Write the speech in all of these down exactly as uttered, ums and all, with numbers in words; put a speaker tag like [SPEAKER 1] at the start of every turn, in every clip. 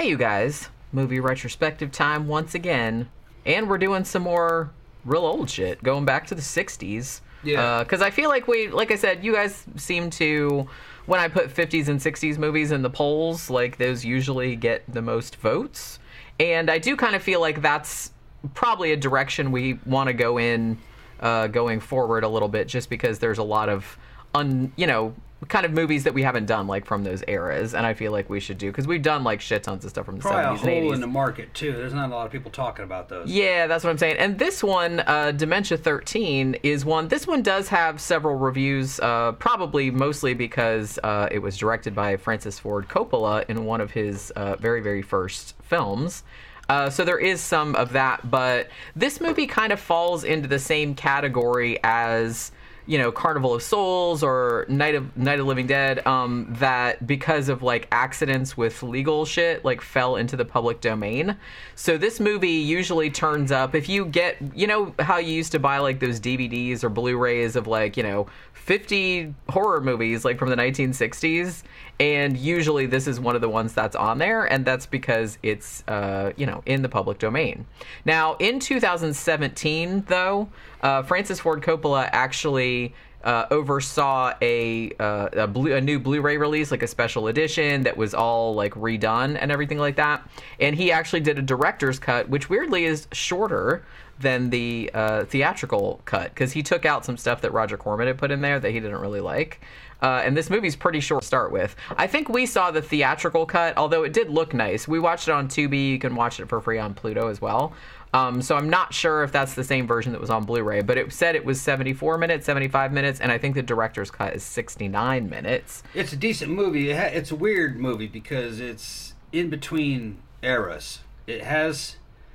[SPEAKER 1] Hey, you guys. Movie retrospective time once again. And we're doing some more real old shit, going back to the sixties.
[SPEAKER 2] Yeah.
[SPEAKER 1] Because uh, I feel like we, like I said, you guys seem to, when I put fifties and sixties movies in the polls, like those usually get the most votes. And I do kind of feel like that's probably a direction we want to go in uh, going forward a little bit, just because there's a lot of, un, you know, kind of movies that we haven't done like from those eras, and I feel like we should do, because we've done like shit tons of stuff from the
[SPEAKER 2] Probably
[SPEAKER 1] seventies
[SPEAKER 2] a
[SPEAKER 1] and
[SPEAKER 2] hole
[SPEAKER 1] eighties.
[SPEAKER 2] in the market too. There's not a lot of people talking about those.
[SPEAKER 1] Yeah, that's what I'm saying. And this one, uh, Dementia thirteen, is one. This one does have several reviews, uh, probably mostly because uh, it was directed by Francis Ford Coppola in one of his uh, very, very first films. Uh, so there is some of that, but this movie kind of falls into the same category as, you know, Carnival of Souls or Night of Night of the Living Dead, um, that because of like accidents with legal shit, like fell into the public domain. So this movie usually turns up if you get, you know, how you used to buy like those D V Ds or Blu-rays of like, you know, fifty horror movies like from the nineteen sixties, and usually this is one of the ones that's on there, and that's because it's uh, you know, in the public domain. Now in two thousand seventeen though, uh, Francis Ford Coppola actually uh, oversaw a uh, a, blue, a new Blu-ray release, like a special edition that was all like redone and everything like that, and he actually did a director's cut, which weirdly is shorter than the uh, theatrical cut, because he took out some stuff that Roger Corman had put in there that he didn't really like. Uh, and this movie's pretty short to start with. I think we saw the theatrical cut, although it did look nice. We watched it on Tubi. You can watch it for free on Pluto as well. Um, so I'm not sure if that's the same version that was on Blu-ray, but it said it was seventy-four minutes, seventy-five minutes, and I think the director's cut is sixty-nine minutes.
[SPEAKER 2] It's a decent movie. It ha- it's a weird movie because it's in between eras. It has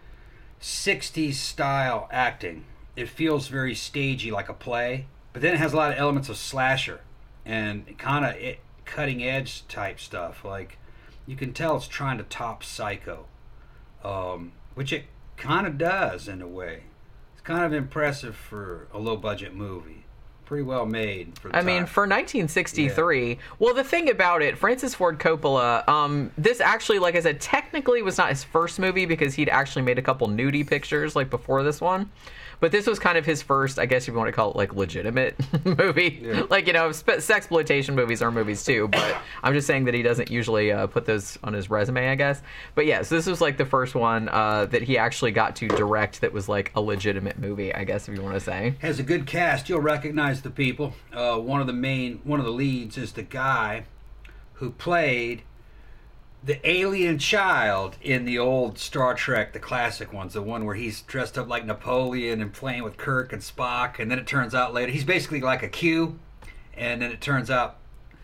[SPEAKER 2] sixties style acting. It feels very stagey, like a play, but then it has a lot of elements of slasher and kind of cutting edge type stuff. Like, you can tell it's trying to top Psycho, um, which it kind of does in a way. It's kind of impressive for a low budget movie. Pretty well made for the
[SPEAKER 1] I
[SPEAKER 2] time.
[SPEAKER 1] mean, for nineteen sixty-three, yeah. Well, the thing about it, Francis Ford Coppola, um, this actually, like I said, technically was not his first movie, because he'd actually made a couple nudie pictures, like, before this one. But this was kind of his first, I guess if you want to call it, like, legitimate movie. Yeah. Like, you know, sexploitation movies are movies, too. But I'm just saying that he doesn't usually uh, put those on his resume, I guess. But, yeah, so this was, like, the first one uh, that he actually got to direct that was, like, a legitimate movie, I guess, if you want to say.
[SPEAKER 2] Has a good cast. You'll recognize the people. Uh, one of the main, one of the leads is the guy who played the alien child in the old Star Trek, the classic ones, the one where he's dressed up like Napoleon and playing with Kirk and Spock, and then it turns out later he's basically like a Q, and then it turns out,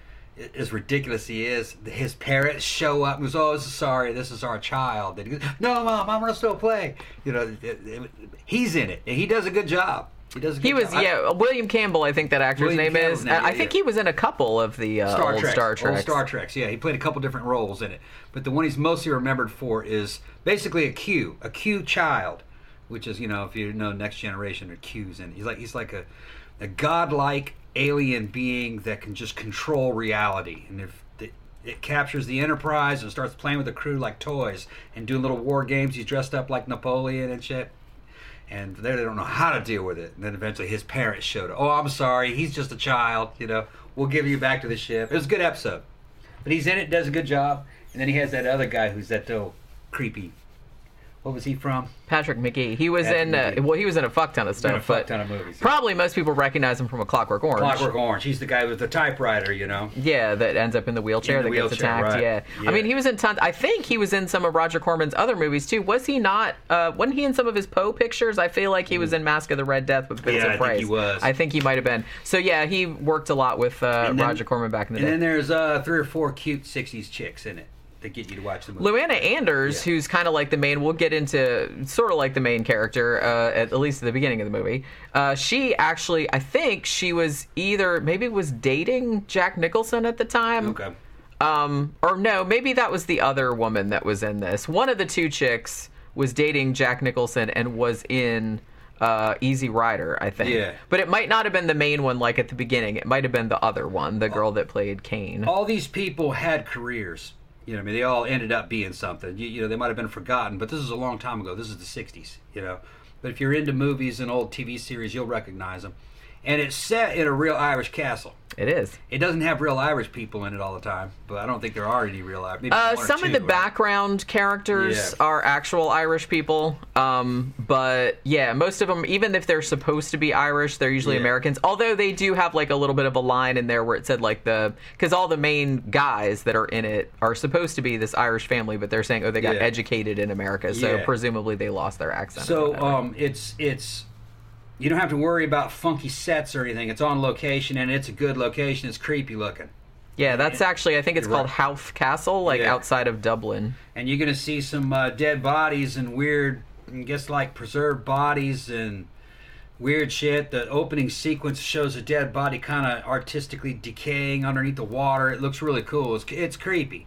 [SPEAKER 2] as ridiculous he is, his parents show up and goes, "Oh, sorry, this is our child." And he goes, "No, Mom, I'm gonna still play." You know, it, it, he's in it, and he does a good job. He does. A good
[SPEAKER 1] he was,
[SPEAKER 2] job.
[SPEAKER 1] yeah, William Campbell, I think that actor's
[SPEAKER 2] William
[SPEAKER 1] name
[SPEAKER 2] Campbell's
[SPEAKER 1] is.
[SPEAKER 2] name,
[SPEAKER 1] I
[SPEAKER 2] yeah,
[SPEAKER 1] think
[SPEAKER 2] yeah.
[SPEAKER 1] he was in a couple of the uh,
[SPEAKER 2] Star
[SPEAKER 1] old
[SPEAKER 2] Treks,
[SPEAKER 1] Star Treks.
[SPEAKER 2] Old Star Treks, yeah. He played a couple different roles in it. But the one he's mostly remembered for is basically a Q, a Q child, which is, you know, if you know Next Generation, there are Qs in it. He's like, he's like a, a godlike alien being that can just control reality. And if it, it captures the Enterprise and starts playing with the crew like toys and doing little war games, he's dressed up like Napoleon and shit. And they don't know how to deal with it. And then eventually his parents showed up. "Oh, I'm sorry. He's just a child. You know, we'll give you back to the ship." It was a good episode. But he's in it, does a good job. And then he has that other guy who's that little creepy. What was he from?
[SPEAKER 1] Patrick McGee. He was
[SPEAKER 2] Patrick
[SPEAKER 1] in, uh,
[SPEAKER 2] McGee.
[SPEAKER 1] well, he was in a fuck ton of stuff.
[SPEAKER 2] In a fuck
[SPEAKER 1] but
[SPEAKER 2] ton of movies. Yeah.
[SPEAKER 1] Probably most people recognize him from A Clockwork Orange.
[SPEAKER 2] Clockwork Orange. He's the guy with the typewriter, you know.
[SPEAKER 1] Yeah, that ends up in the wheelchair
[SPEAKER 2] In the
[SPEAKER 1] that gets
[SPEAKER 2] wheelchair,
[SPEAKER 1] attacked.
[SPEAKER 2] right.
[SPEAKER 1] Yeah.
[SPEAKER 2] Yeah.
[SPEAKER 1] I mean, he was in tons. I think he was in some of Roger Corman's other movies too. Was he not? Uh, wasn't he in some of his Poe pictures? I feel like he was in Mask of the Red Death with Vincent
[SPEAKER 2] Yeah, I think
[SPEAKER 1] Price.
[SPEAKER 2] he was.
[SPEAKER 1] I think he might have been. So yeah, he worked a lot with uh,
[SPEAKER 2] And then-
[SPEAKER 1] Roger Corman back in the
[SPEAKER 2] And
[SPEAKER 1] day.
[SPEAKER 2] then there's uh, three or four cute sixties chicks in it that get you to watch the movie.
[SPEAKER 1] Luana Anders,
[SPEAKER 2] Yeah.
[SPEAKER 1] who's kind of like the main, we'll get into sort of like the main character, uh, at, at least at the beginning of the movie. Uh, she actually, I think she was either, maybe was dating Jack Nicholson at the time.
[SPEAKER 2] Okay.
[SPEAKER 1] Um, or no, maybe that was the other woman that was in this. One of the two chicks was dating Jack Nicholson and was in uh, Easy Rider, I think.
[SPEAKER 2] Yeah.
[SPEAKER 1] But it might not have been the main one like at the beginning. It might have been the other one, the girl that played Kane.
[SPEAKER 2] All these people had careers. You know, I mean, they all ended up being something. You, you know, they might have been forgotten, but this is a long time ago. This is the sixties, you know. But if you're into movies and old T V series, you'll recognize them. And it's set in a real Irish castle.
[SPEAKER 1] It is.
[SPEAKER 2] It doesn't have real Irish people in it all the time, but I don't think there are any real Irish. Maybe
[SPEAKER 1] Uh,
[SPEAKER 2] one or
[SPEAKER 1] some
[SPEAKER 2] two,
[SPEAKER 1] of the
[SPEAKER 2] right?
[SPEAKER 1] background characters
[SPEAKER 2] Yeah.
[SPEAKER 1] are actual Irish people, um, but yeah, most of them, even if they're supposed to be Irish, they're usually
[SPEAKER 2] Yeah.
[SPEAKER 1] Americans. Although they do have like a little bit of a line in there where it said like the because all the main guys that are in it are supposed to be this Irish family, but they're saying oh they got
[SPEAKER 2] Yeah.
[SPEAKER 1] educated in America, so
[SPEAKER 2] Yeah.
[SPEAKER 1] presumably they lost their accent. or
[SPEAKER 2] So
[SPEAKER 1] whatever.
[SPEAKER 2] um, it's it's you don't have to worry about funky sets or anything. It's on location, and it's a good location. It's creepy looking.
[SPEAKER 1] yeah, that's actually I think it's
[SPEAKER 2] You're
[SPEAKER 1] called
[SPEAKER 2] right.
[SPEAKER 1] Howth Castle, like
[SPEAKER 2] Yeah.
[SPEAKER 1] outside of Dublin.
[SPEAKER 2] And you're going to see some uh, dead bodies and weird, I guess, like preserved bodies and weird shit. The opening sequence shows a dead body kind of artistically decaying underneath the water. It looks really cool. It's, it's creepy.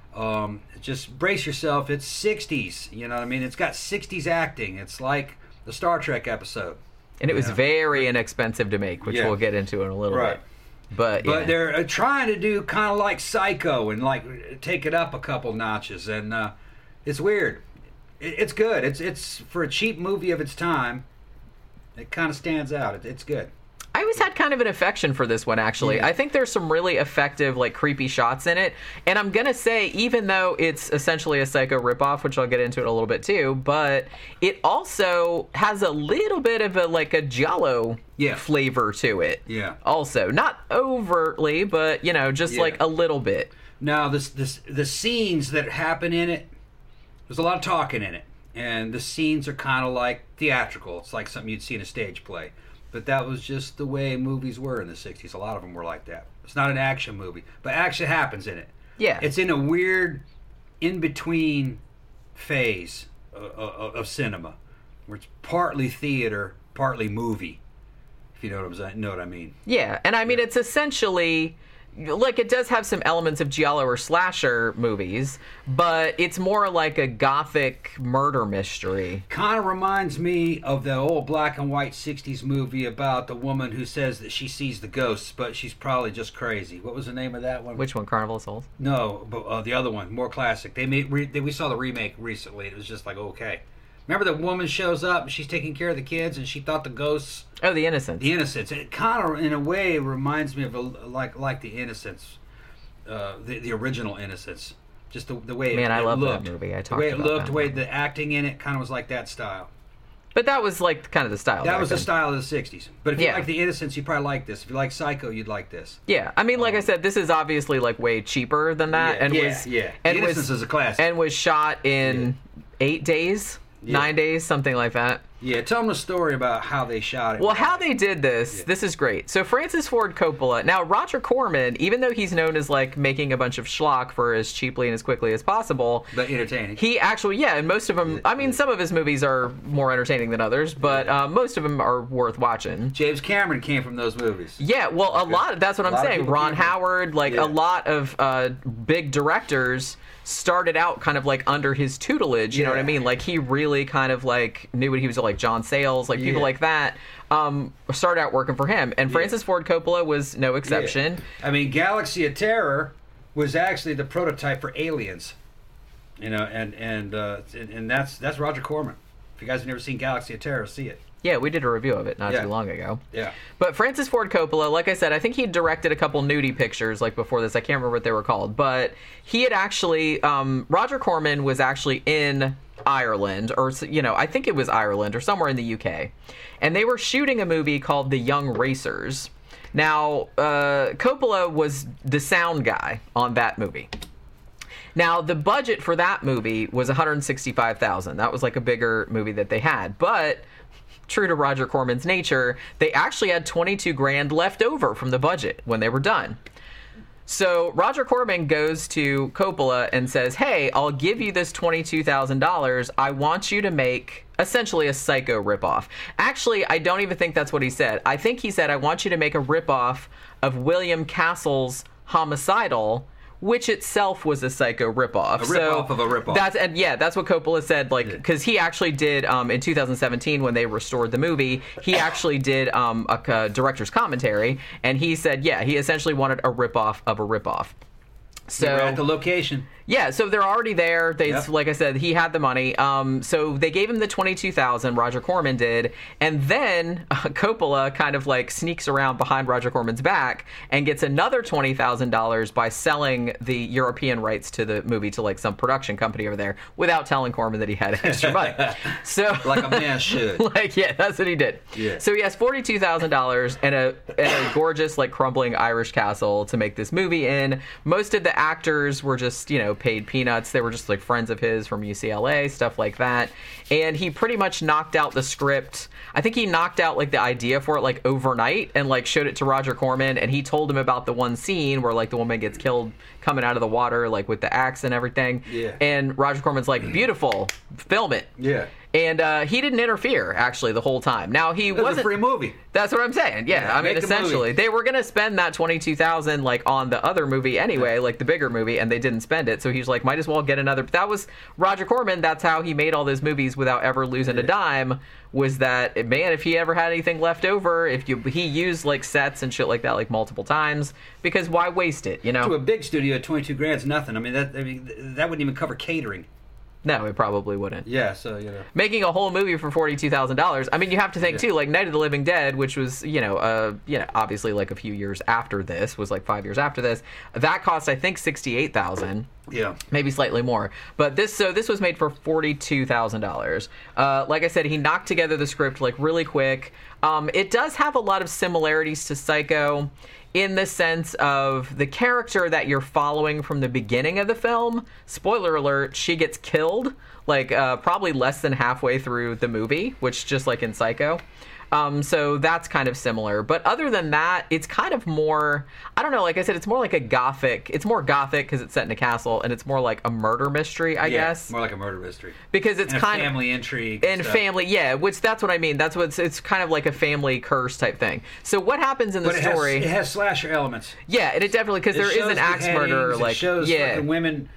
[SPEAKER 2] Um, just brace yourself. It's sixties. You know what I mean? It's got sixties acting. It's like the Star Trek episode.
[SPEAKER 1] And it was
[SPEAKER 2] Yeah.
[SPEAKER 1] very inexpensive to make, which
[SPEAKER 2] Yeah.
[SPEAKER 1] we'll get into in a little
[SPEAKER 2] Right.
[SPEAKER 1] bit. But,
[SPEAKER 2] But
[SPEAKER 1] yeah.
[SPEAKER 2] they're uh, trying to do kind of like Psycho and like take it up a couple notches, and uh, it's weird. It, it's good. It's it's for a cheap movie of its time. It kind of stands out. It, it's good.
[SPEAKER 1] I always had kind of an affection for this one, actually.
[SPEAKER 2] Yeah.
[SPEAKER 1] I think there's some really effective, like, creepy shots in it. And I'm going to say, even though it's essentially a Psycho ripoff, which I'll get into it a little bit too, but it also has a little bit of a, like, a Giallo
[SPEAKER 2] Yeah.
[SPEAKER 1] flavor to it.
[SPEAKER 2] Yeah.
[SPEAKER 1] Also. Not overtly, but, you know, just,
[SPEAKER 2] Yeah.
[SPEAKER 1] like, a little bit.
[SPEAKER 2] Now, this this the scenes that happen in it, there's a lot of talking in it, and the scenes are kind of like theatrical. It's like something you'd see in a stage play. But that was just the way movies were in the sixties. A lot of them were like that. It's not an action movie, but action happens in it.
[SPEAKER 1] Yeah.
[SPEAKER 2] It's in a weird in-between phase of, of, of cinema, where it's partly theater, partly movie. If you know what I'm saying, know what I mean.
[SPEAKER 1] Yeah, and I mean, it's essentially like it does have some elements of giallo or slasher movies, but it's more like a gothic murder mystery.
[SPEAKER 2] Kind of reminds me of the old black and white sixties movie about the woman who says that she sees the ghosts, but she's probably just crazy. What was the name of that one?
[SPEAKER 1] Which one, Carnival of Souls?
[SPEAKER 2] No, but uh, the other one, more classic. They made re- they, we saw the remake recently. It was just like, okay. Remember the woman shows up and she's taking care of the kids and she thought the ghosts,
[SPEAKER 1] Oh, The Innocents.
[SPEAKER 2] the Innocents. It kind of, in a way, reminds me of a, like like the Innocents, uh, the the original Innocents. Just the the way
[SPEAKER 1] Man,
[SPEAKER 2] it,
[SPEAKER 1] I
[SPEAKER 2] it
[SPEAKER 1] love that
[SPEAKER 2] looked.
[SPEAKER 1] movie. I
[SPEAKER 2] the
[SPEAKER 1] talked
[SPEAKER 2] way it
[SPEAKER 1] about
[SPEAKER 2] looked,
[SPEAKER 1] that
[SPEAKER 2] the way
[SPEAKER 1] movie.
[SPEAKER 2] the acting in it kind of was like that style.
[SPEAKER 1] But that was like kind of the style.
[SPEAKER 2] That
[SPEAKER 1] back
[SPEAKER 2] was the
[SPEAKER 1] then.
[SPEAKER 2] style of the sixties. But if you
[SPEAKER 1] Yeah.
[SPEAKER 2] like the Innocents, you probably like this. If you like Psycho, you'd like this.
[SPEAKER 1] Yeah, I mean, like I said, this is obviously like way cheaper than that,
[SPEAKER 2] Yeah,
[SPEAKER 1] and
[SPEAKER 2] yeah,
[SPEAKER 1] was
[SPEAKER 2] yeah.
[SPEAKER 1] and
[SPEAKER 2] The
[SPEAKER 1] was
[SPEAKER 2] Innocents is a classic.
[SPEAKER 1] and was shot in eight days,
[SPEAKER 2] Yeah.
[SPEAKER 1] nine days, something like that.
[SPEAKER 2] Yeah, tell them the story about how they shot it.
[SPEAKER 1] Well, how they did this,
[SPEAKER 2] Yeah.
[SPEAKER 1] this is great. So Francis Ford Coppola, now Roger Corman, even though he's known as like making a bunch of schlock for as cheaply and as quickly as possible,
[SPEAKER 2] But entertaining.
[SPEAKER 1] he actually, yeah, and most of them, I mean, some of his movies are more entertaining than others, but uh, most of them are worth watching.
[SPEAKER 2] James Cameron came from those movies.
[SPEAKER 1] Yeah, well, a lot. That's what
[SPEAKER 2] A
[SPEAKER 1] I'm
[SPEAKER 2] lot of
[SPEAKER 1] saying.
[SPEAKER 2] people
[SPEAKER 1] Ron
[SPEAKER 2] came from-
[SPEAKER 1] Howard, like
[SPEAKER 2] Yeah.
[SPEAKER 1] a lot of uh, big directors started out kind of like under his tutelage. You know what I
[SPEAKER 2] Yeah.
[SPEAKER 1] mean? Like he really kind of like knew what he was like. John Sayles, like people
[SPEAKER 2] Yeah.
[SPEAKER 1] like that, um, started out working for him. And Francis Ford Coppola was no exception.
[SPEAKER 2] Yeah. I mean, Galaxy of Terror was actually the prototype for Aliens. You know, and and uh, and, and that's that's Roger Corman. If you guys have never seen Galaxy of Terror, see it.
[SPEAKER 1] Yeah, we did a review of it not
[SPEAKER 2] Yeah.
[SPEAKER 1] too long ago.
[SPEAKER 2] Yeah.
[SPEAKER 1] But Francis Ford Coppola, like I said, I think he directed a couple nudie pictures like before this. I can't remember what they were called, but he had actually um, Roger Corman was actually in Ireland, or you know, I think it was Ireland or somewhere in the U K, and they were shooting a movie called The Young Racers. Now, uh, Coppola was the sound guy on that movie. Now, the budget for that movie was one hundred sixty-five thousand dollars. That was like a bigger movie that they had, but true to Roger Corman's nature, they actually had twenty-two grand left over from the budget when they were done. So Roger Corman goes to Coppola and says, hey, I'll give you this twenty-two thousand dollars. I want you to make essentially a Psycho ripoff. Actually, I don't even think that's what he said. I think he said, I want you to make a ripoff of William Castle's Homicidal, which itself was a Psycho ripoff.
[SPEAKER 2] A ripoff of a ripoff.
[SPEAKER 1] That's and yeah, that's what Coppola said. Like, because he actually did um, in two thousand seventeen when they restored the movie, he actually did um, a, a director's commentary, and he said, yeah, he essentially wanted a ripoff of a ripoff. So
[SPEAKER 2] We're at the location.
[SPEAKER 1] Yeah, so they're already there. They,
[SPEAKER 2] Yep.
[SPEAKER 1] like I said, he had the money. Um, so they gave him the twenty-two thousand. Roger Corman did, and then uh, Coppola kind of like sneaks around behind Roger Corman's back and gets another twenty thousand dollars by selling the European rights to the movie to like some production company over there without telling Corman that he had extra money. So
[SPEAKER 2] Like a man should.
[SPEAKER 1] like yeah, that's what he did.
[SPEAKER 2] Yeah.
[SPEAKER 1] So he has forty-two thousand dollars and a and a gorgeous like crumbling Irish castle to make this movie in. Most of the actors were just, you know, paid peanuts. They were just like friends of his from U C L A, stuff like that. And he pretty much knocked out the script. I think he knocked out like the idea for it like overnight and like showed it to Roger Corman, and he told him about the one scene where like the woman gets killed coming out of the water like with the axe and everything.
[SPEAKER 2] Yeah.
[SPEAKER 1] And Roger Corman's like, beautiful, film it.
[SPEAKER 2] Yeah.
[SPEAKER 1] And uh, he didn't interfere actually the whole time. Now he
[SPEAKER 2] It was
[SPEAKER 1] wasn't
[SPEAKER 2] a free movie.
[SPEAKER 1] That's what I'm saying. Yeah,
[SPEAKER 2] Yeah,
[SPEAKER 1] I mean,
[SPEAKER 2] make the
[SPEAKER 1] essentially,
[SPEAKER 2] movie.
[SPEAKER 1] they were gonna spend that twenty-two thousand like on the other movie anyway, like the bigger movie, and they didn't spend it. So he's like, might as well get another. That was Roger Corman. That's how he made all those movies without ever losing a dime. Was that, man? If he ever had anything left over, if you he used like sets and shit like that like multiple times, because why waste it? You
[SPEAKER 2] To
[SPEAKER 1] know?
[SPEAKER 2] a big studio, at twenty-two grand's nothing. I mean, that I mean, that wouldn't even cover catering.
[SPEAKER 1] No, it probably wouldn't.
[SPEAKER 2] Yeah, so, you know.
[SPEAKER 1] Making a whole movie for forty-two thousand dollars. I mean, you have to think
[SPEAKER 2] Yeah.
[SPEAKER 1] too, like Night of the Living Dead, which was, you know, uh, you know, obviously like a few years after this, was like five years after this. That cost, I think, sixty-eight thousand.
[SPEAKER 2] Yeah.
[SPEAKER 1] Maybe slightly more, but this so this was made for forty-two thousand uh, dollars. Like I said, he knocked together the script like really quick. Um, it does have a lot of similarities to Psycho, in the sense of the character that you're following from the beginning of the film. Spoiler alert: she gets killed like uh, probably less than halfway through the movie, which just like in Psycho. Um, so that's kind of similar. But other than that, it's kind of more, I don't know, like I said, it's more like a gothic. It's more gothic because it's set in a castle, and it's more like a murder mystery, I
[SPEAKER 2] Yeah,
[SPEAKER 1] guess.
[SPEAKER 2] more like a murder mystery.
[SPEAKER 1] Because it's
[SPEAKER 2] And a
[SPEAKER 1] kind
[SPEAKER 2] family
[SPEAKER 1] of
[SPEAKER 2] intrigue.
[SPEAKER 1] and
[SPEAKER 2] stuff.
[SPEAKER 1] family, yeah, which that's what I mean. That's what's it's kind of like a family curse type thing. So what happens in the
[SPEAKER 2] But it
[SPEAKER 1] story?
[SPEAKER 2] has, it has slasher elements.
[SPEAKER 1] yeah, and it definitely, because
[SPEAKER 2] It
[SPEAKER 1] there is
[SPEAKER 2] shows
[SPEAKER 1] an axe
[SPEAKER 2] beheadings,
[SPEAKER 1] murderer,
[SPEAKER 2] it
[SPEAKER 1] like
[SPEAKER 2] shows
[SPEAKER 1] yeah,
[SPEAKER 2] fucking women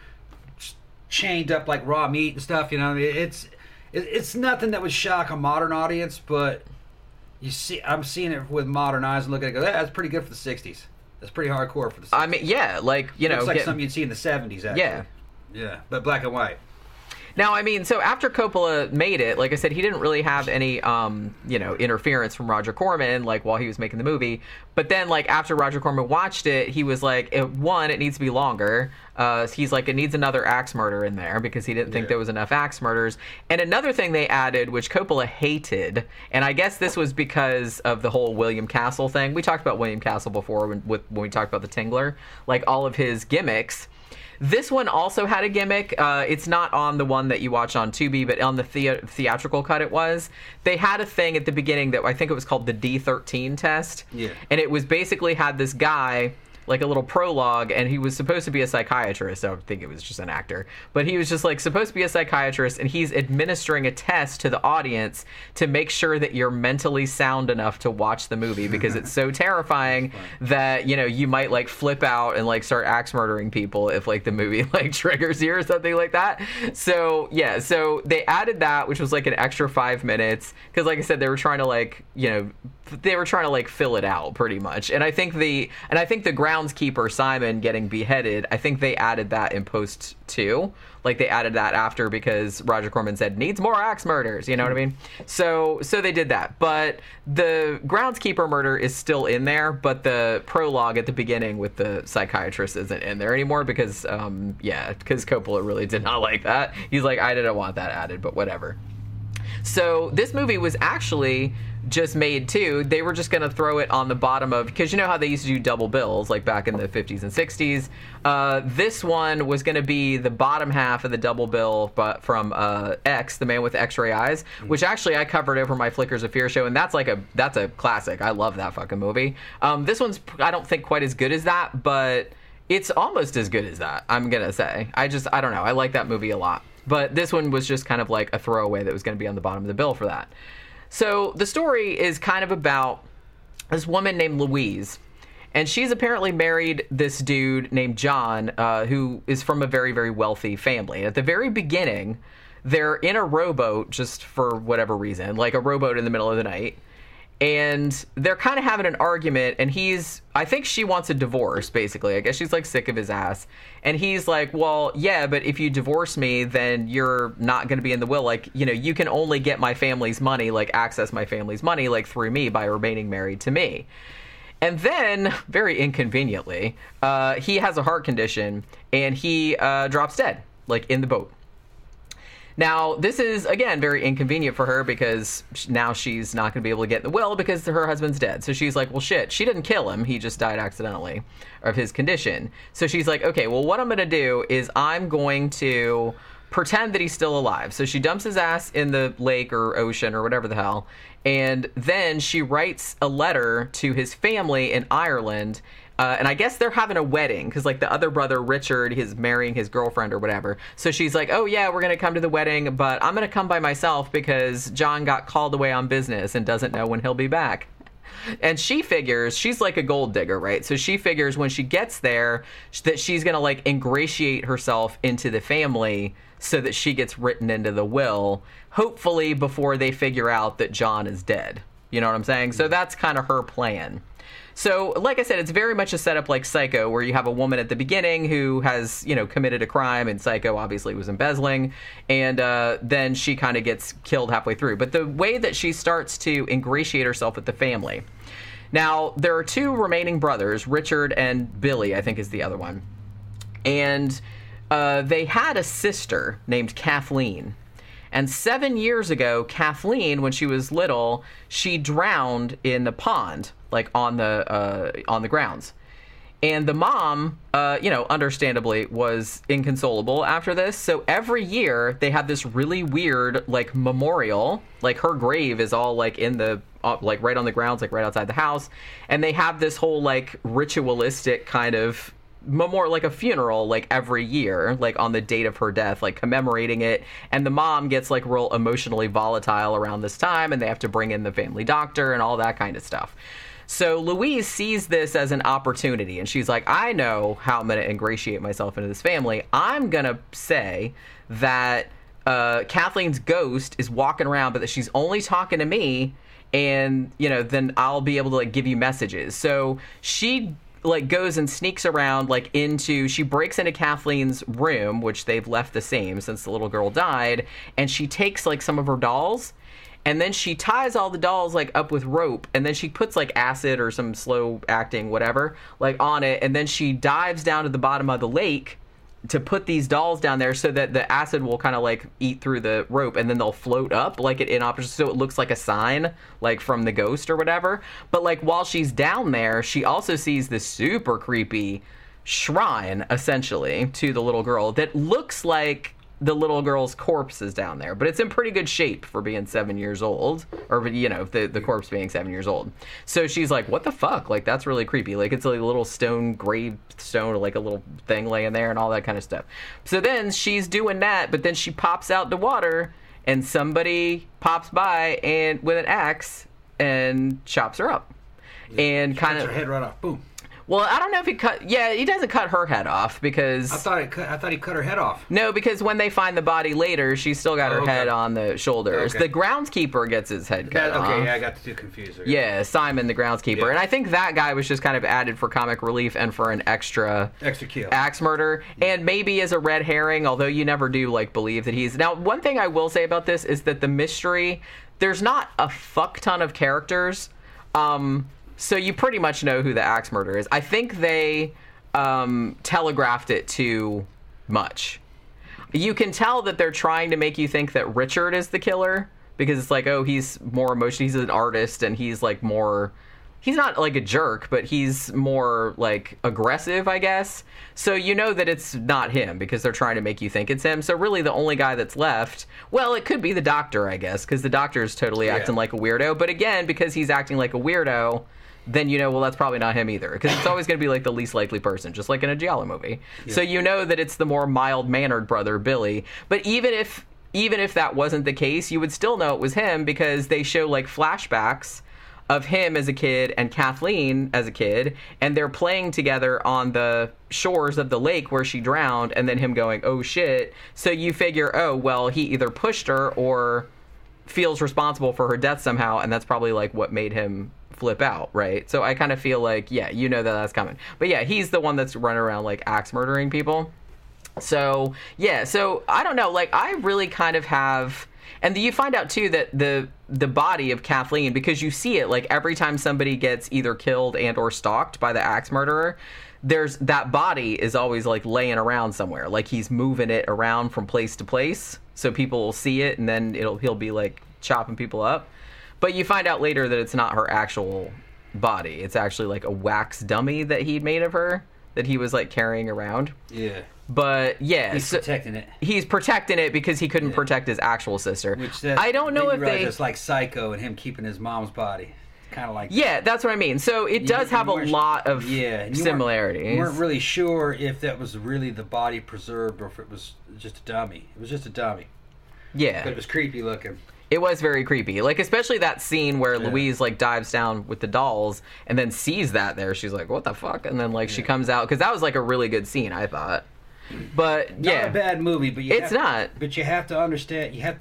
[SPEAKER 2] chained up like raw meat and stuff. You know, it's it, it's nothing that would shock a modern audience, but you see, I'm seeing it with modern eyes and looking at it. Go, that's pretty good for the sixties. That's pretty hardcore for the sixties.
[SPEAKER 1] I mean, yeah, like you know,
[SPEAKER 2] Looks like
[SPEAKER 1] get-
[SPEAKER 2] something you'd see in the seventies. Actually.
[SPEAKER 1] Yeah.
[SPEAKER 2] Yeah, but black and white.
[SPEAKER 1] Now, I mean, so after Coppola made it, like I said, he didn't really have any, um, you know, interference from Roger Corman, like, while he was making the movie. But then, like, after Roger Corman watched it, he was like, it, one, it needs to be longer. Uh, he's like, it needs another axe murder in there because he didn't think
[SPEAKER 2] Yeah.
[SPEAKER 1] there was enough axe murders. And another thing they added, which Coppola hated, and I guess this was because of the whole William Castle thing. We talked about William Castle before when, with, when we talked about The Tingler. Like, all of his gimmicks. This one also had a gimmick. Uh, it's not on the one that you watch on Tubi, but on the, thea- theatrical cut it was. They had a thing at the beginning that I think it was called the D thirteen test.
[SPEAKER 2] Yeah.
[SPEAKER 1] And it was basically had this guy, like a little prologue, and he was supposed to be a psychiatrist. I don't think it was just an actor. But he was just like supposed to be a psychiatrist, and he's administering a test to the audience to make sure that you're mentally sound enough to watch the movie, because it's so terrifying that, you know, you might like flip out and like start axe murdering people if like the movie like triggers you or something like that. So yeah, so they added that, which was like an extra five minutes, because like I said, they were trying to like, you know, they were trying to like fill it out pretty much. And I think the and I think the groundskeeper Simon getting beheaded, I think they added that in post too. Like they added that after because Roger Corman said needs more axe murders, you know what I mean? So so they did that. But the groundskeeper murder is still in there, but the prologue at the beginning with the psychiatrist isn't in there anymore because um yeah, because Coppola really did not like that. He's like, I didn't want that added, but whatever. So this movie was actually just made too. They were just going to throw it on the bottom of, because you know how they used to do double bills like back in the fifties and sixties. Uh, this one was going to be the bottom half of the double bill, but from uh, X, The Man with X-Ray Eyes, which actually I covered over my Flickers of Fear show, and that's like a that's a classic. I love that fucking movie. Um, this one's I don't think quite as good as that, but it's almost as good as that. I'm gonna say. I just I don't know. I like that movie a lot. But this one was just kind of like a throwaway that was going to be on the bottom of the bill for that. So the story is kind of about this woman named Louise. And she's apparently married this dude named John, uh, who is from a very, very wealthy family. And at the very beginning, they're in a rowboat just for whatever reason, like a rowboat in the middle of the night. And they're kind of having an argument, and he's, I think she wants a divorce, basically. I guess she's, like, sick of his ass. And he's like, well, yeah, but if you divorce me, then you're not going to be in the will. Like, you know, you can only get my family's money, like, access my family's money, like, through me by remaining married to me. And then, very inconveniently, uh, he has a heart condition, and he uh, drops dead, like, in the boat. Now, this is, again, very inconvenient for her because now she's not going to be able to get in the will because her husband's dead. So she's like, well, shit, she didn't kill him. He just died accidentally of his condition. So she's like, okay, well, what I'm going to do is I'm going to pretend that he's still alive. So she dumps his ass in the lake or ocean or whatever the hell. And then she writes a letter to his family in Ireland. Uh, and I guess they're having a wedding because, like, the other brother, Richard, is marrying his girlfriend or whatever. So she's like, oh, yeah, we're going to come to the wedding, but I'm going to come by myself because John got called away on business and doesn't know when he'll be back. And she figures, she's like a gold digger, right? So she figures when she gets there that she's going to, like, ingratiate herself into the family so that she gets written into the will, hopefully before they figure out that John is dead. You know what I'm saying? So that's kind of her plan. So, like I said, it's very much a setup like Psycho, where you have a woman at the beginning who has, you know, committed a crime, and Psycho obviously was embezzling, and uh, then she kind of gets killed halfway through. But the way that she starts to ingratiate herself with the family. Now, there are two remaining brothers, Richard and Billy, I think is the other one. And uh, they had a sister named Kathleen. And seven years ago, Kathleen, when she was little, she drowned in the pond, like on the uh, on the grounds. And the mom, uh, you know, understandably, was inconsolable after this. So every year they have this really weird, like, memorial. Like, her grave is all, like, in the, uh, like, right on the grounds, like, right outside the house. And they have this whole, like, ritualistic kind of memorial, like a funeral, like, every year, like, on the date of her death, like, commemorating it. And the mom gets, like, real emotionally volatile around this time, and they have to bring in the family doctor and all that kind of stuff. So Louise sees this as an opportunity, and she's like, I know how I'm going to ingratiate myself into this family. I'm going to say that uh, Kathleen's ghost is walking around, but that she's only talking to me, and, you know, then I'll be able to, like, give you messages. So she, like, goes and sneaks around, like, into, she breaks into Kathleen's room, which they've left the same since the little girl died, and she takes, like, some of her dolls, and then she ties all the dolls, like, up with rope, and then she puts, like, acid or some slow acting whatever, like, on it, and then she dives down to the bottom of the lake to put these dolls down there so that the acid will kind of, like, eat through the rope, and then they'll float up, like, in opposite, so it looks like a sign, like, from the ghost or whatever. But, like, while she's down there, she also sees this super creepy shrine, essentially, to the little girl that looks like the little girl's corpse is down there, but it's in pretty good shape for being seven years old, or, you know, the, the corpse being seven years old. So she's like, what the fuck? Like, that's really creepy. Like, it's like a little stone gravestone, or like a little thing laying there and all that kind of stuff. So then she's doing that, but then she pops out the water, and somebody pops by and with an axe and chops her up. And kind of
[SPEAKER 2] her head right off. Boom.
[SPEAKER 1] Well, I don't know if he cut. Yeah, he doesn't cut her head off because
[SPEAKER 2] I thought it cut, I thought he cut her head off.
[SPEAKER 1] No, because when they find the body later, she's still got
[SPEAKER 2] Oh,
[SPEAKER 1] her
[SPEAKER 2] okay.
[SPEAKER 1] head on the shoulders.
[SPEAKER 2] Okay.
[SPEAKER 1] The groundskeeper gets his head cut
[SPEAKER 2] That, okay,
[SPEAKER 1] off.
[SPEAKER 2] yeah, I got the two confused. Okay.
[SPEAKER 1] Yeah, Simon the groundskeeper,
[SPEAKER 2] Yeah.
[SPEAKER 1] and I think that guy was just kind of added for comic relief and for an extra
[SPEAKER 2] Extra kill.
[SPEAKER 1] axe murder, and maybe as a red herring. Although you never do like believe that he's. Now, one thing I will say about this is that the mystery, there's not a fuck ton of characters. Um. So you pretty much know who the axe murderer is. I think they um, telegraphed it too much. You can tell that they're trying to make you think that Richard is the killer because it's like, oh, he's more emotional. He's an artist, and he's like more. He's not like a jerk, but he's more like aggressive, I guess. So you know that it's not him because they're trying to make you think it's him. So really the only guy that's left, well, it could be the doctor, I guess, because the doctor is totally
[SPEAKER 2] Yeah.
[SPEAKER 1] acting like a weirdo. But again, because he's acting like a weirdo, then you know, well, that's probably not him either. Because it's always going to be like the least likely person, just like in a Giallo movie.
[SPEAKER 2] Yeah.
[SPEAKER 1] So you know that it's the more mild-mannered brother, Billy. But even if even if that wasn't the case, you would still know it was him because they show like flashbacks of him as a kid and Kathleen as a kid, and they're playing together on the shores of the lake where she drowned, and then him going, oh shit. So you figure, oh, well, he either pushed her or feels responsible for her death somehow, and that's probably like what made him flip out, right? So I kind of feel like, yeah, you know that that's coming. But yeah, he's the one that's running around like axe murdering people. So yeah, so I don't know, like I really kind of have, and you find out too that the the body of Kathleen, because you see it like every time somebody gets either killed and or stalked by the axe murderer, there's that body is always like laying around somewhere, like he's moving it around from place to place so people will see it, and then it'll he'll be like chopping people up. But you find out later that it's not her actual body. It's actually like a wax dummy that he'd made of her that he was like carrying around.
[SPEAKER 2] Yeah.
[SPEAKER 1] But yeah,
[SPEAKER 2] he's
[SPEAKER 1] so
[SPEAKER 2] protecting it.
[SPEAKER 1] He's protecting it because he couldn't
[SPEAKER 2] Yeah.
[SPEAKER 1] protect his actual sister.
[SPEAKER 2] Which that,
[SPEAKER 1] I don't know
[SPEAKER 2] then
[SPEAKER 1] if
[SPEAKER 2] you realize
[SPEAKER 1] they.
[SPEAKER 2] it's like Psycho and him keeping his mom's body. Kind of like
[SPEAKER 1] Yeah, that's what I mean. So it
[SPEAKER 2] You-
[SPEAKER 1] does
[SPEAKER 2] you
[SPEAKER 1] have a
[SPEAKER 2] weren't-
[SPEAKER 1] lot of
[SPEAKER 2] yeah, and you weren't-
[SPEAKER 1] similarities.
[SPEAKER 2] You weren't really sure if that was really the body preserved or if it was just a dummy. It was just a dummy,
[SPEAKER 1] yeah,
[SPEAKER 2] but it was creepy looking.
[SPEAKER 1] it was very creepy. Like especially that scene where
[SPEAKER 2] Yeah.
[SPEAKER 1] Louise like dives down with the dolls and then sees that there. She's like, "What the fuck?" And then like she
[SPEAKER 2] Yeah.
[SPEAKER 1] comes out because that was like a really good scene, I thought. But
[SPEAKER 2] Not
[SPEAKER 1] yeah,
[SPEAKER 2] a bad movie, but you
[SPEAKER 1] It's
[SPEAKER 2] have,
[SPEAKER 1] not.
[SPEAKER 2] But you have to understand. You have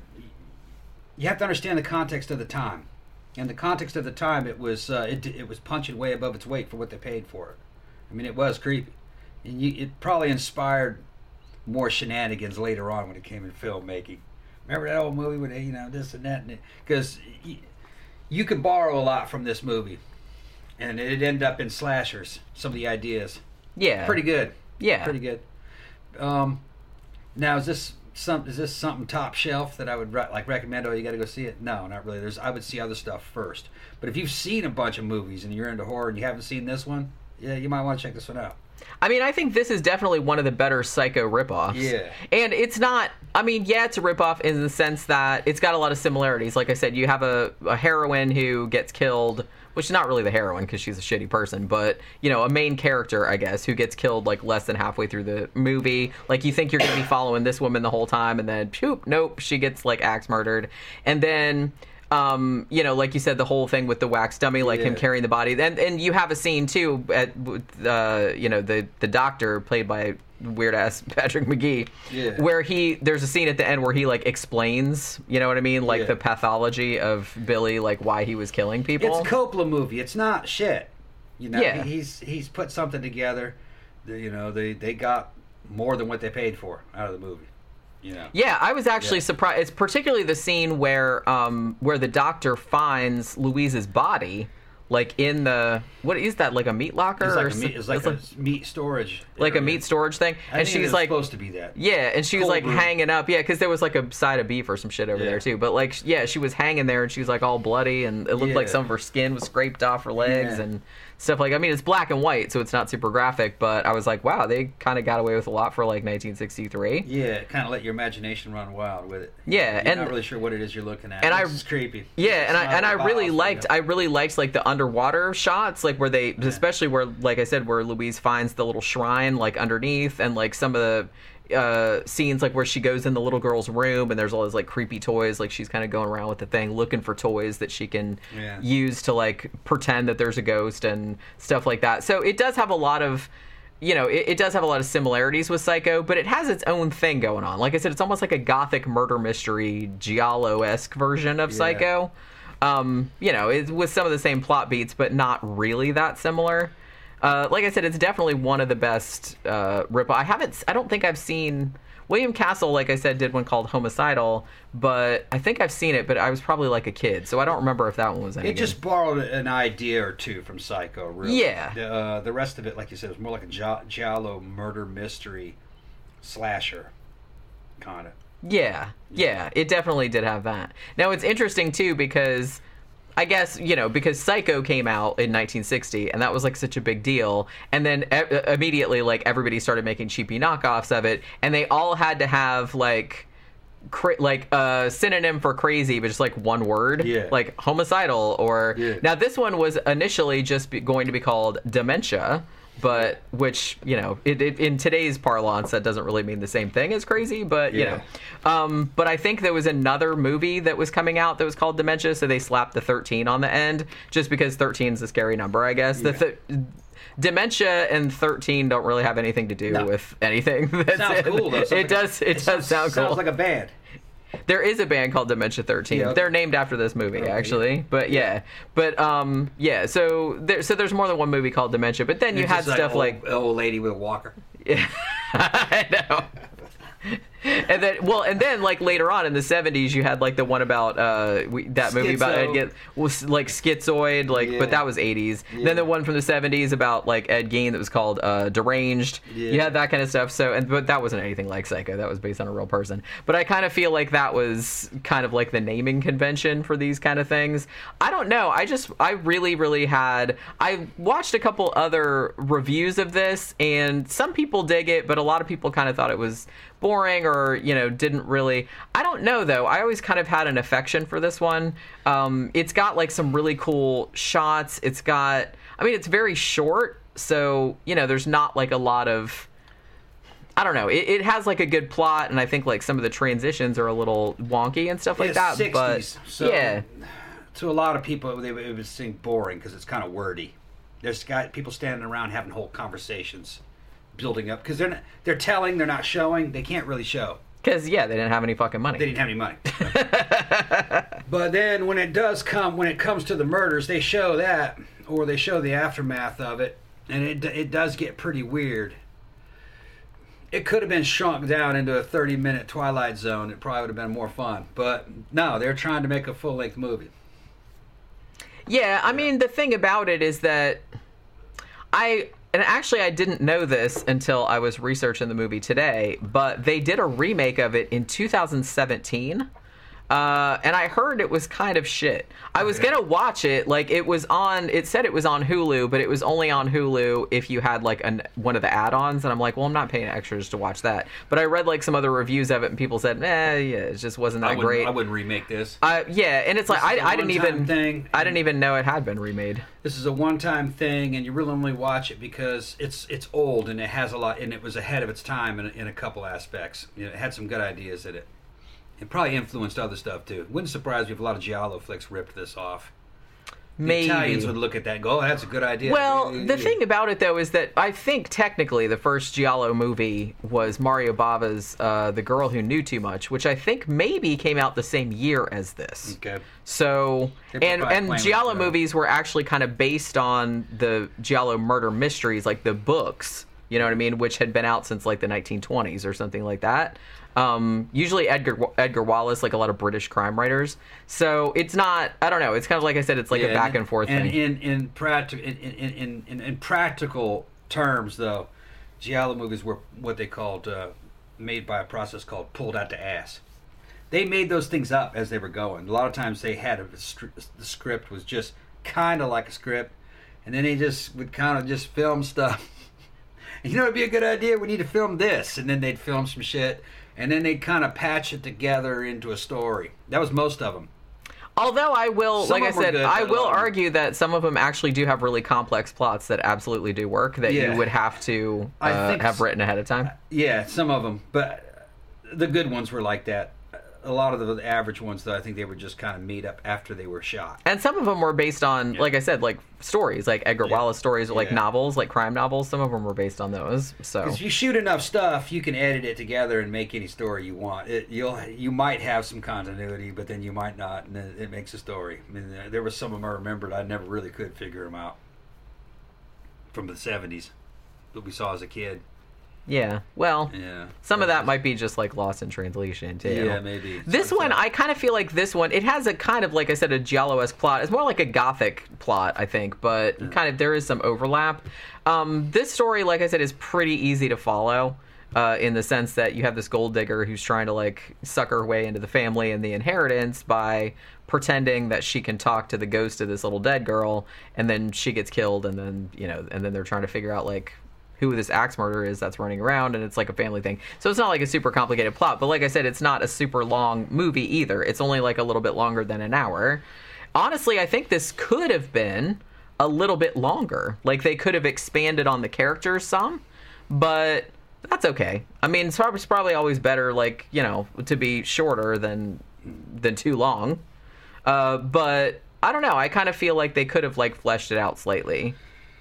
[SPEAKER 2] you have to understand the context of the time. And the context of the time, it was uh, it it was punching way above its weight for what they paid for it. I mean, it was creepy, and you, it probably inspired more shenanigans later on when it came in filmmaking. Remember that old movie with you know this and that, because you, you can borrow a lot from this movie, and it ended up in slashers. Some of the ideas,
[SPEAKER 1] yeah,
[SPEAKER 2] pretty good.
[SPEAKER 1] Yeah,
[SPEAKER 2] Pretty good. Um, now is this some is this something top shelf that I would re- like recommend? Oh, you got to go see it. No, not really. There's I would see other stuff first. But if you've seen a bunch of movies and you're into horror and you haven't seen this one, yeah, you might want to check this one out.
[SPEAKER 1] I mean, I think this is definitely one of the better Psycho ripoffs.
[SPEAKER 2] Yeah.
[SPEAKER 1] And it's not, I mean, yeah, it's a ripoff in the sense that it's got a lot of similarities. Like I said, you have a, a heroine who gets killed, which is not really the heroine because she's a shitty person, but, you know, a main character, I guess, who gets killed like less than halfway through the movie. Like you think you're going to be following this woman the whole time, and then, poop, nope, she gets like axe murdered. And then... Um, you know, like you said, the whole thing with the wax dummy, like
[SPEAKER 2] Yeah.
[SPEAKER 1] him carrying the body, and and you have a scene too at, uh, you know, the the doctor played by weird ass Patrick McGee,
[SPEAKER 2] Yeah.
[SPEAKER 1] where he there's a scene at the end where he like explains, you know what I mean, like
[SPEAKER 2] Yeah.
[SPEAKER 1] the pathology of Billy, like why he was killing people.
[SPEAKER 2] It's a Coppola movie. It's not shit. You know,
[SPEAKER 1] Yeah.
[SPEAKER 2] he- he's he's put something together. The- You know, they they got more than what they paid for out of the movie. You know.
[SPEAKER 1] Yeah, I was actually
[SPEAKER 2] Yeah.
[SPEAKER 1] surprised. It's particularly the scene where um where the doctor finds Louise's body, like in the what is that, like a meat locker?
[SPEAKER 2] It's
[SPEAKER 1] or
[SPEAKER 2] like a meat, it's like
[SPEAKER 1] it's
[SPEAKER 2] a meat storage.
[SPEAKER 1] like a
[SPEAKER 2] area.
[SPEAKER 1] meat storage thing,
[SPEAKER 2] I
[SPEAKER 1] and
[SPEAKER 2] think
[SPEAKER 1] she's
[SPEAKER 2] it's
[SPEAKER 1] like
[SPEAKER 2] supposed to be that.
[SPEAKER 1] yeah, and she was
[SPEAKER 2] Cold
[SPEAKER 1] like
[SPEAKER 2] room.
[SPEAKER 1] hanging up, yeah, because there was like a side of beef or some shit over
[SPEAKER 2] Yeah.
[SPEAKER 1] there too. But like, sh- yeah, she was hanging there, and she was like all bloody, and it looked like
[SPEAKER 2] Yeah.
[SPEAKER 1] some of her skin was scraped off her legs
[SPEAKER 2] Yeah.
[SPEAKER 1] and stuff like. I mean, it's black and white, so it's not super graphic, but I was like, wow, they kind of got away with a lot for like nineteen sixty-three.
[SPEAKER 2] Yeah, kind of let your imagination run wild with it.
[SPEAKER 1] Yeah,
[SPEAKER 2] you're
[SPEAKER 1] and-
[SPEAKER 2] not really sure what it is you're looking at.
[SPEAKER 1] and I-
[SPEAKER 2] It's creepy.
[SPEAKER 1] Yeah, and I
[SPEAKER 2] It's
[SPEAKER 1] and I
[SPEAKER 2] not
[SPEAKER 1] really
[SPEAKER 2] a
[SPEAKER 1] liked I really liked like the underwater shots, like where they, especially where, like I said, where Louise finds the little shrine like underneath, and like some of the uh scenes like where she goes in the little girl's room and there's all those like creepy toys, like she's kind of going around with the thing looking for toys that she can
[SPEAKER 2] Yeah.
[SPEAKER 1] use to like pretend that there's a ghost and stuff like that. So it does have a lot of, you know, it, it does have a lot of similarities with Psycho, but it has its own thing going on. Like I said, it's almost like a gothic murder mystery giallo-esque version of
[SPEAKER 2] Yeah.
[SPEAKER 1] Psycho. Um, you know, it's with some of the same plot beats, but not really that similar. Uh, like I said, it's definitely one of the best uh, rip. I haven't. I don't think I've seen William Castle. Like I said, did one called Homicidal, but I think I've seen it. But I was probably like a kid, so I don't remember if that one was any
[SPEAKER 2] It
[SPEAKER 1] good.
[SPEAKER 2] just borrowed an idea or two from Psycho, really.
[SPEAKER 1] Yeah.
[SPEAKER 2] The, uh, the rest of it, like you said, was more like a gi- giallo murder mystery slasher, kind of.
[SPEAKER 1] Yeah, yeah, it definitely did have that. Now it's interesting too because I guess, you know, because Psycho came out in nineteen sixty and that was like such a big deal, and then e- immediately like everybody started making cheapy knockoffs of it, and they all had to have like cra- like a synonym for crazy, but just like one word,
[SPEAKER 2] Yeah.
[SPEAKER 1] like homicidal, or
[SPEAKER 2] Yeah.
[SPEAKER 1] now this one was initially just be- going to be called Dementia. But which, you know, it, it, in today's parlance, that doesn't really mean the same thing as crazy. But, you
[SPEAKER 2] Yeah.
[SPEAKER 1] know, um, but I think there was another movie that was coming out that was called Dementia, so they slapped the thirteen on the end just because thirteen is a scary number, I guess. The th- Dementia and thirteen don't really have anything to do
[SPEAKER 2] No.
[SPEAKER 1] with anything. That's
[SPEAKER 2] Sounds
[SPEAKER 1] it.
[SPEAKER 2] cool, though. Sounds
[SPEAKER 1] It
[SPEAKER 2] like-
[SPEAKER 1] does. It, does
[SPEAKER 2] sounds,
[SPEAKER 1] sound cool.
[SPEAKER 2] Sounds like a band.
[SPEAKER 1] There is a band called Dementia thirteen.
[SPEAKER 2] Yeah.
[SPEAKER 1] They're named after this movie,
[SPEAKER 2] Oh,
[SPEAKER 1] actually.
[SPEAKER 2] yeah.
[SPEAKER 1] But yeah, but um, yeah. So there, so there's more than one movie called Dementia. But then you
[SPEAKER 2] It's
[SPEAKER 1] had
[SPEAKER 2] just
[SPEAKER 1] stuff
[SPEAKER 2] old,
[SPEAKER 1] like,
[SPEAKER 2] old lady with a walker.
[SPEAKER 1] yeah, I know. And then, well, and then like later on in the seventies, you had like the one about uh we, that movie about Ed
[SPEAKER 2] Schizo.
[SPEAKER 1] Gein, was like Schizoid, like,
[SPEAKER 2] Yeah.
[SPEAKER 1] but that was eighties.
[SPEAKER 2] Yeah.
[SPEAKER 1] Then the one from the seventies about like Ed Gein that was called uh Deranged.
[SPEAKER 2] Yeah.
[SPEAKER 1] You had that kind of stuff. So, and but that wasn't anything like Psycho. That was based on a real person. But I kind of feel like that was kind of like the naming convention for these kind of things. I don't know. I just I really really had I watched a couple other reviews of this, and some people dig it, but a lot of people kind of thought it was boring, or you know, didn't really. I don't know though. I always kind of had an affection for this one. Um, it's got like some really cool shots. It's got. I mean, it's very short, so you know, there's not like a lot of. I don't know. It, it has like a good plot, and I think like some of the transitions are a little wonky and stuff like
[SPEAKER 2] Yeah,
[SPEAKER 1] that.
[SPEAKER 2] sixties.
[SPEAKER 1] But
[SPEAKER 2] So,
[SPEAKER 1] yeah,
[SPEAKER 2] to a lot of people, they would, it would seem boring because it's kind of wordy. There's got people standing around having whole conversations, building up because they're not, they're telling, they're not showing. They can't really show.
[SPEAKER 1] because yeah, they didn't have any fucking money.
[SPEAKER 2] They didn't have any money. But then when it does come, when it comes to the murders, they show that, or they show the aftermath of it, and it it does get pretty weird. It could have been shrunk down into a thirty minute Twilight Zone. It probably would have been more fun. But no, they're trying to make a full length movie.
[SPEAKER 1] Yeah, I mean, the thing about it is that I, and actually I didn't know this until I was researching the movie today, but they did a remake of it in two thousand seventeen. Uh, and I heard it was kind of shit. I was
[SPEAKER 2] Okay.
[SPEAKER 1] gonna watch it, like it was on. It said it was on Hulu, but it was only on Hulu if you had like an, one of the add-ons. And I'm like, well, I'm not paying extras to watch that. But I read like some other reviews of it, and people said, eh, yeah, it just wasn't
[SPEAKER 2] I
[SPEAKER 1] that
[SPEAKER 2] wouldn't,
[SPEAKER 1] great.
[SPEAKER 2] I wouldn't remake this.
[SPEAKER 1] Uh, yeah, and it's like
[SPEAKER 2] This is a
[SPEAKER 1] I, I didn't
[SPEAKER 2] one-time
[SPEAKER 1] even
[SPEAKER 2] thing.
[SPEAKER 1] I didn't even know it had been remade.
[SPEAKER 2] This is a one-time thing, and you really only watch it because it's it's old and it has a lot, and it was ahead of its time in, in a couple aspects. You know, it had some good ideas in it. It probably influenced other stuff too. Wouldn't surprise me if a lot of giallo flicks ripped this off. The
[SPEAKER 1] Maybe.
[SPEAKER 2] Italians would look at that and go, "Oh, that's a good idea."
[SPEAKER 1] Well, the thing about it though is that I think technically the first giallo movie was Mario Bava's uh, The Girl Who Knew Too Much, which I think maybe came out the same year as this.
[SPEAKER 2] Okay.
[SPEAKER 1] So,
[SPEAKER 2] They're
[SPEAKER 1] and
[SPEAKER 2] probably
[SPEAKER 1] and
[SPEAKER 2] playing
[SPEAKER 1] giallo
[SPEAKER 2] with that.
[SPEAKER 1] movies were actually kind of based on the giallo murder mysteries, like the books. You know what I mean? Which had been out since like the nineteen twenties or something like that. Um, usually Edgar Edgar Wallace, like a lot of British crime writers. So it's not. I don't know. It's kind of like I said. It's like
[SPEAKER 2] Yeah,
[SPEAKER 1] a back and forth
[SPEAKER 2] and
[SPEAKER 1] thing.
[SPEAKER 2] in in, practi- in, in, in, in in practical terms, though, giallo movies were what they called uh, made by a process called pulled out the ass. They made those things up as they were going. A lot of times they had a, the script was just kind of like a script, and then they just would kind of just film stuff. You know, it'd be a good idea. We need to film this, and then they'd film some shit, and then they'd kind of patch it together into a story. That was most of them.
[SPEAKER 1] Although I will,
[SPEAKER 2] Some
[SPEAKER 1] like I
[SPEAKER 2] of them were
[SPEAKER 1] said,
[SPEAKER 2] good,
[SPEAKER 1] I
[SPEAKER 2] but a
[SPEAKER 1] will
[SPEAKER 2] lot of them-
[SPEAKER 1] argue that some of them actually do have really complex plots that absolutely do work that
[SPEAKER 2] Yeah.
[SPEAKER 1] you would have to
[SPEAKER 2] I
[SPEAKER 1] uh,
[SPEAKER 2] think
[SPEAKER 1] have
[SPEAKER 2] s-
[SPEAKER 1] written ahead of time.
[SPEAKER 2] Yeah, some of them, but the good ones were like that. A lot of the average ones, though, I think they were just kind of made up after they were shot.
[SPEAKER 1] And some of them were based on,
[SPEAKER 2] Yeah.
[SPEAKER 1] like I said, like stories, like Edgar
[SPEAKER 2] Yeah.
[SPEAKER 1] Wallace stories, or like
[SPEAKER 2] Yeah.
[SPEAKER 1] novels, like crime novels. Some of them were based on those. So
[SPEAKER 2] Because if you shoot enough stuff, you can edit it together and make any story you want. It, you'll you might have some continuity, but then you might not, and it, it makes a story. I mean, there was some of them I remembered. I never really could figure them out from the seventies that we saw as a kid.
[SPEAKER 1] yeah, well,
[SPEAKER 2] Yeah,
[SPEAKER 1] some of that might be just like lost in translation too.
[SPEAKER 2] Yeah, maybe.
[SPEAKER 1] This one, I kind of feel like this one, it has a kind of, like I said, a giallo-esque plot. It's more like a gothic plot, I think, but kind of there is some overlap. Um, this story, like I said, is pretty easy to follow uh, in the sense that you have this gold digger who's trying to like suck her way into the family and the inheritance by pretending that she can talk to the ghost of this little dead girl, and then she gets killed, and then, you know, and then they're trying to figure out like who this axe murderer is that's running around, and it's like a family thing. So it's not like a super complicated plot, but like I said, it's not a super long movie either. It's only like a little bit longer than an hour. Honestly, I think this could have been a little bit longer. Like they could have expanded on the characters some, but that's okay. I mean, it's prob- it's probably always better, like, you know, to be shorter than than too long. Uh, but I don't know. I kind of feel like they could have like fleshed it out slightly.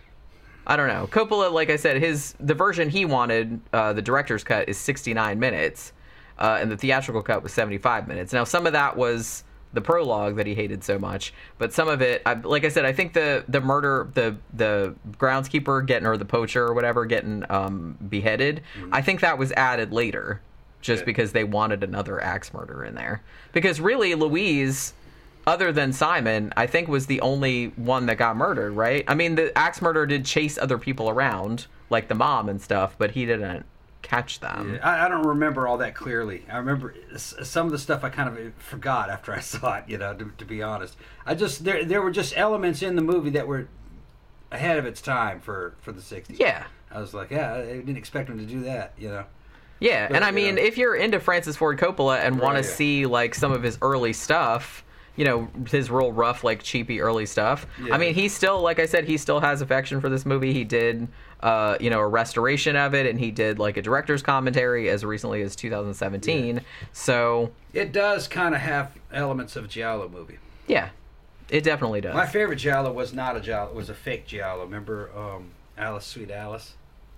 [SPEAKER 1] I don't know. Coppola, like I said, his the version he wanted, uh, the director's cut, is sixty-nine minutes. uh, and the theatrical cut was seventy-five minutes. Now, some of that was the prologue that he hated so much, but some of it, I, like I said, I think the the murder, the the groundskeeper getting, or the poacher or whatever, getting um, beheaded, mm-hmm. I think that was added later, just yeah. because they wanted another axe murder in there. Because really, Louise, other than Simon, I think was the only one that got murdered, right? I mean, the axe murderer did chase other people around, like the mom and stuff, but he didn't catch them.
[SPEAKER 2] Yeah, I, I don't remember all that clearly. I remember some of the stuff I kind of forgot after I saw it, you know, to, to be honest. I just, there there were just elements in the movie that were ahead of its time for, for the sixties.
[SPEAKER 1] Yeah.
[SPEAKER 2] I was like, yeah, I didn't expect him to do that, you know.
[SPEAKER 1] Yeah, but, and I mean,
[SPEAKER 2] know.
[SPEAKER 1] if you're into Francis Ford Coppola and want to
[SPEAKER 2] Right.
[SPEAKER 1] see, like, some of his early stuff, you know, his real rough, like, cheapy early stuff.
[SPEAKER 2] Yeah.
[SPEAKER 1] I mean, he still, like I said, he still has affection for this movie. He did, uh, you know, a restoration of it, and he did, like, a director's commentary as recently as two thousand seventeen. Yeah. So
[SPEAKER 2] it does kind of have elements of a Giallo movie.
[SPEAKER 1] Yeah, it definitely does.
[SPEAKER 2] My favorite Giallo was not a Giallo. It was a fake Giallo. Remember um, Alice, Sweet Alice?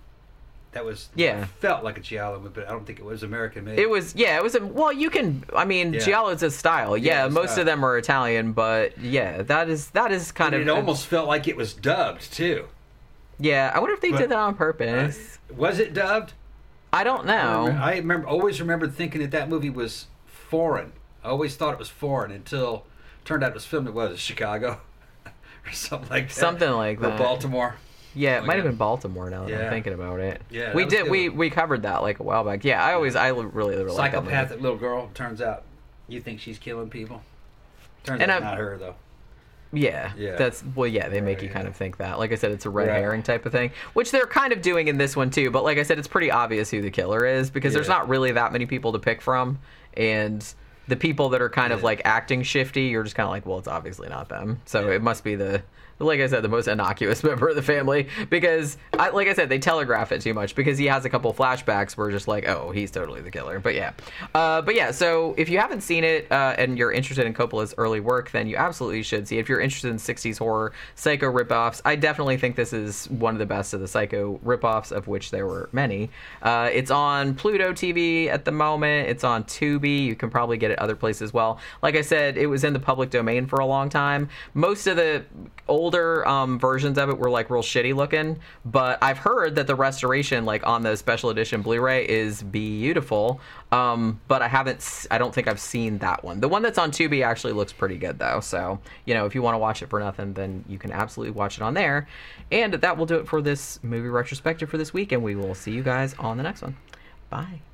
[SPEAKER 2] That was,
[SPEAKER 1] yeah.
[SPEAKER 2] felt like a Giallo movie, but I don't think it was American made.
[SPEAKER 1] It was, yeah, it was a, well, you can, I mean,
[SPEAKER 2] Yeah.
[SPEAKER 1] Giallo's a style. Yeah,
[SPEAKER 2] Yeah,
[SPEAKER 1] most
[SPEAKER 2] style.
[SPEAKER 1] of them are Italian, but yeah, that is, that is kind
[SPEAKER 2] And
[SPEAKER 1] of.
[SPEAKER 2] it almost felt like it was dubbed, too.
[SPEAKER 1] Yeah, I wonder if they
[SPEAKER 2] But-
[SPEAKER 1] did that on purpose.
[SPEAKER 2] Uh, was it dubbed?
[SPEAKER 1] I don't
[SPEAKER 2] I
[SPEAKER 1] know.
[SPEAKER 2] remember, I remember, always remembered thinking that that movie was foreign. I always thought it was foreign until it turned out it was filmed in, what, was it, Chicago? or something like that.
[SPEAKER 1] Something like
[SPEAKER 2] or
[SPEAKER 1] that.
[SPEAKER 2] Baltimore.
[SPEAKER 1] Yeah, it
[SPEAKER 2] Oh,
[SPEAKER 1] might have
[SPEAKER 2] yeah.
[SPEAKER 1] been Baltimore now that
[SPEAKER 2] Yeah.
[SPEAKER 1] I'm thinking about it.
[SPEAKER 2] Yeah,
[SPEAKER 1] we
[SPEAKER 2] that was
[SPEAKER 1] did.
[SPEAKER 2] good.
[SPEAKER 1] We we covered that like a while back. Yeah, I always I really really like that movie.
[SPEAKER 2] Psychopathic little girl. Turns out you think she's killing people. Turns
[SPEAKER 1] And
[SPEAKER 2] out
[SPEAKER 1] I'm-
[SPEAKER 2] not her, though.
[SPEAKER 1] Yeah,
[SPEAKER 2] Yeah.
[SPEAKER 1] that's well. Yeah, they make
[SPEAKER 2] Right,
[SPEAKER 1] you
[SPEAKER 2] yeah.
[SPEAKER 1] kind of think that. Like I said, it's a red
[SPEAKER 2] Right.
[SPEAKER 1] herring type of thing, which they're kind of doing in this one too. But like I said, it's pretty obvious who the killer is because there's
[SPEAKER 2] Yeah.
[SPEAKER 1] not really that many people to pick from, and the people that are kind of
[SPEAKER 2] Yeah.
[SPEAKER 1] like acting shifty, you're just kind of like, well, it's obviously not them. So
[SPEAKER 2] Yeah.
[SPEAKER 1] it must be the. Like I said, the most innocuous member of the family because, I, like I said, they telegraph it too much because he has a couple flashbacks where just like, oh, he's totally the killer. But yeah, uh, but yeah. So if you haven't seen it uh, and you're interested in Coppola's early work, then you absolutely should see it. If you're interested in sixties horror, Psycho ripoffs, I definitely think this is one of the best of the Psycho ripoffs, of which there were many. Uh, it's on Pluto T V at the moment. It's on Tubi. You can probably get it other places as well. Like I said, it was in the public domain for a long time. Most of the older um, versions of it were like real shitty looking, but I've heard that the restoration, like on the special edition Blu-ray, is beautiful. Um, but I haven't, s- I don't think I've seen that one. The one that's on Tubi actually looks pretty good though. So, you know, if you want to watch it for nothing, then you can absolutely watch it on there. And that will do it for this movie retrospective for this week. And we will see you guys on the next one. Bye.